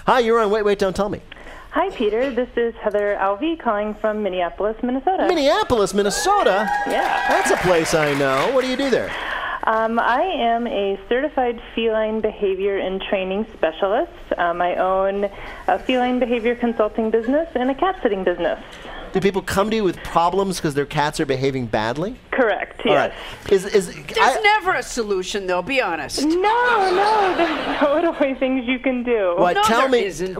Hi, you're on Wait, Don't Tell Me. Hi, Peter. This is Heather Alvey calling from Minneapolis, Minnesota. Minneapolis, Minnesota? Yeah. That's a place I know. What do you do there? I am a certified feline behavior and training specialist. I own a feline behavior consulting business and a cat sitting business. Do people come to you with problems because their cats are behaving badly? Correct, yes. All right. There's never a solution, though, be honest. No, there's totally things you can do. What? No, Tell there me. isn't.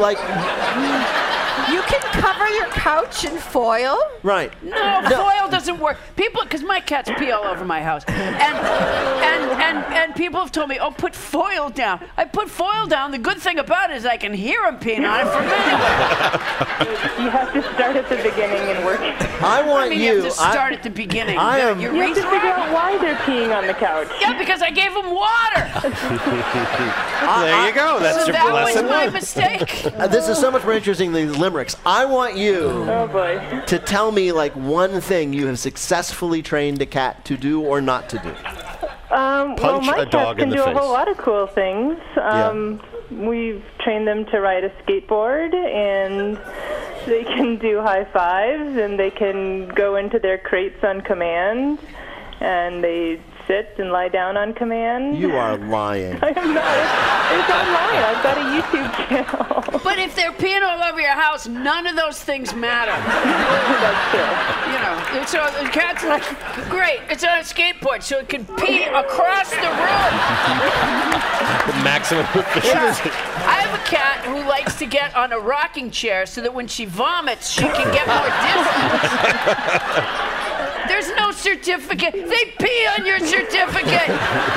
You can cover your couch in foil. Right. No, foil doesn't work. People, because my cats pee all over my house, and people have told me, "Oh, put foil down." I put foil down. The good thing about it is I can hear them peeing on it from anywhere. You have to start at the beginning and work. I want You have to start at the beginning. You have to figure out why they're peeing on the couch. Yeah, because I gave them water. There you go. That's So your that lesson. was my mistake. This is so much more interesting than these limericks. I want you Oh, boy. to tell me like one thing you have successfully trained a cat to do or not to do. Well, Punch my a dog cats in can the do face. a whole lot of cool things. We've trained them to ride a skateboard, and they can do high fives, and they can go into their crates on command, and they sit and lie down on command. You are lying. I am not. It's online. I've got a YouTube channel. But if they're peeing all over your house, none of those things matter. That's true. You know, so the cat's like, great, it's on a skateboard, so it can pee across the room. The maximum efficiency. I have a cat who likes to get on a rocking chair so that when she vomits, she can get more distance. There's no certificate. They pee on your certificate.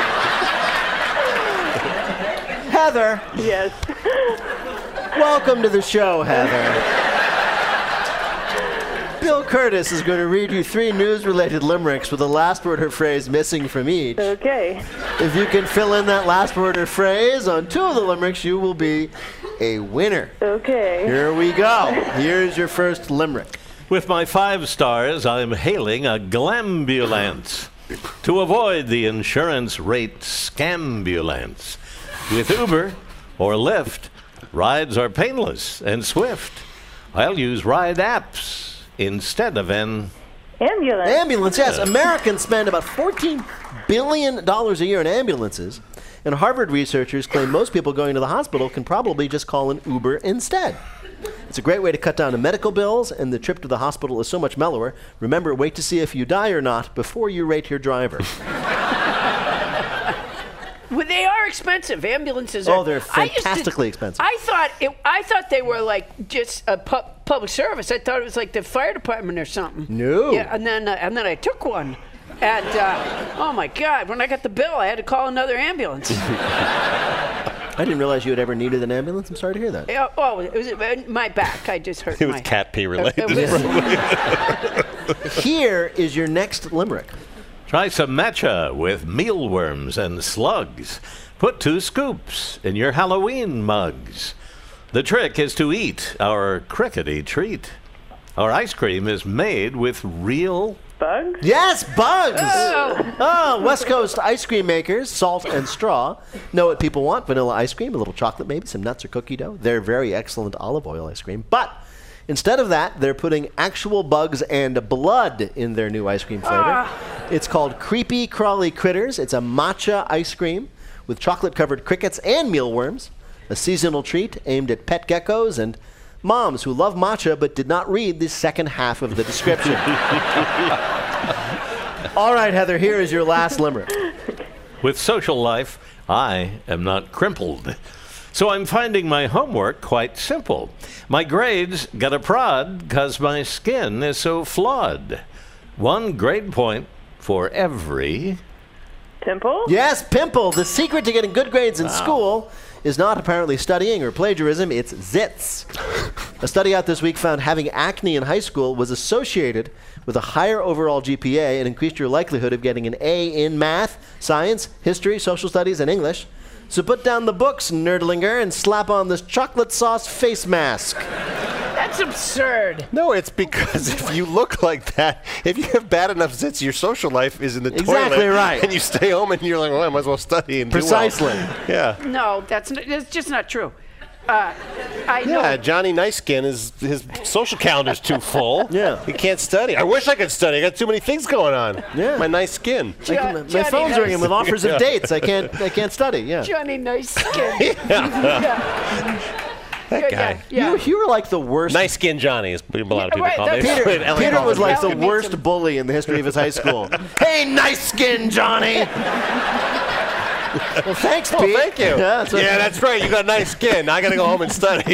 Heather, Yes. welcome to the show, Heather. Bill Curtis is going to read you 3 news-related limericks with a last word or phrase missing from each. Okay. If you can fill in that last word or phrase on 2 of the limericks, you will be a winner. Okay. Here we go. Here's your first limerick. With my 5 stars, I'm hailing a glambulance to avoid the insurance rate scambulance. With Uber or Lyft, rides are painless and swift. I'll use ride apps instead of an Ambulance. Ambulance, yes. Americans spend about $14 billion a year in ambulances, and Harvard researchers claim most people going to the hospital can probably just call an Uber instead. It's a great way to cut down on medical bills, and the trip to the hospital is so much mellower. Remember, wait to see if you die or not before you rate your driver. Well, they are expensive. Ambulances are. Oh, they're fantastically expensive. I thought they were like just a public service. I thought it was like the fire department or something. No. Yeah, and then I took one, and oh my God, when I got the bill, I had to call another ambulance. I didn't realize you had ever needed an ambulance. I'm sorry to hear that. Oh, it was my back. I just hurt It was my cat pee related. Here is your next limerick. Try some matcha with mealworms and slugs. Put 2 scoops in your Halloween mugs. The trick is to eat our crickety treat. Our ice cream is made with real Bugs? Yes, bugs! Oh, West Coast ice cream makers, Salt and Straw, know what people want. Vanilla ice cream, a little chocolate maybe, some nuts or cookie dough. They're very excellent olive oil ice cream. But instead of that, they're putting actual bugs and blood in their new ice cream flavor. It's called Creepy Crawly Critters. It's a matcha ice cream with chocolate-covered crickets and mealworms, a seasonal treat aimed at pet geckos and moms who love matcha but did not read the second half of the description. All right, Heather, here is your last limerick. With social life, I am not crimpled. So I'm finding my homework quite simple. My grades got a prod because my skin is so flawed. 1 grade point for every... Pimple? Yes, pimple. The secret to getting good grades in school is not apparently studying or plagiarism, it's zits. A study out this week found having acne in high school was associated with a higher overall GPA and increased your likelihood of getting an A in math, science, history, social studies, and English. So put down the books, nerdlinger, and slap on this chocolate sauce face mask. That's absurd. No, it's because if you look like that, if you have bad enough zits, your social life is in the Exactly toilet. right. And you stay home and you're like, well, I might as well study and Precisely. do well. Yeah. No, that's just not true. I know. Yeah, Johnny Nice Skin his social calendar's too full. Yeah. He can't study. I wish I could study. I got too many things going on. Yeah. My nice skin. My Johnny phone's Nice. ringing with offers of dates. I can't study. Yeah. Johnny Nice Skin. That guy. Yeah. You were like the worst. Nice Skin Johnny is what a lot of people Right, call him. that's- Peter was like the Ellie makes worst him- bully in the history of his high school. Hey, nice skin, Johnny. Well, thanks, Pete. Oh, thank you. Yeah, That's right. You got nice skin. I got to go home and study.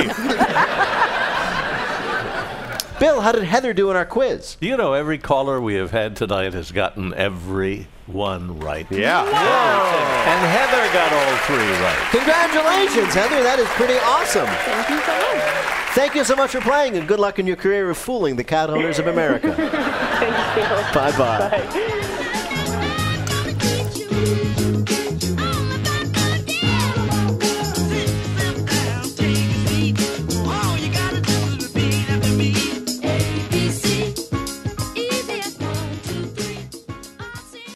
Bill, how did Heather do in our quiz? You know, every caller we have had tonight has gotten every one right. Yeah. And Heather got all 3 right. Congratulations, Heather. That is pretty awesome. Thank you so much. Thank you so much for playing, and good luck in your career of fooling the cat owners of America. Thank you. Bye-bye. Bye.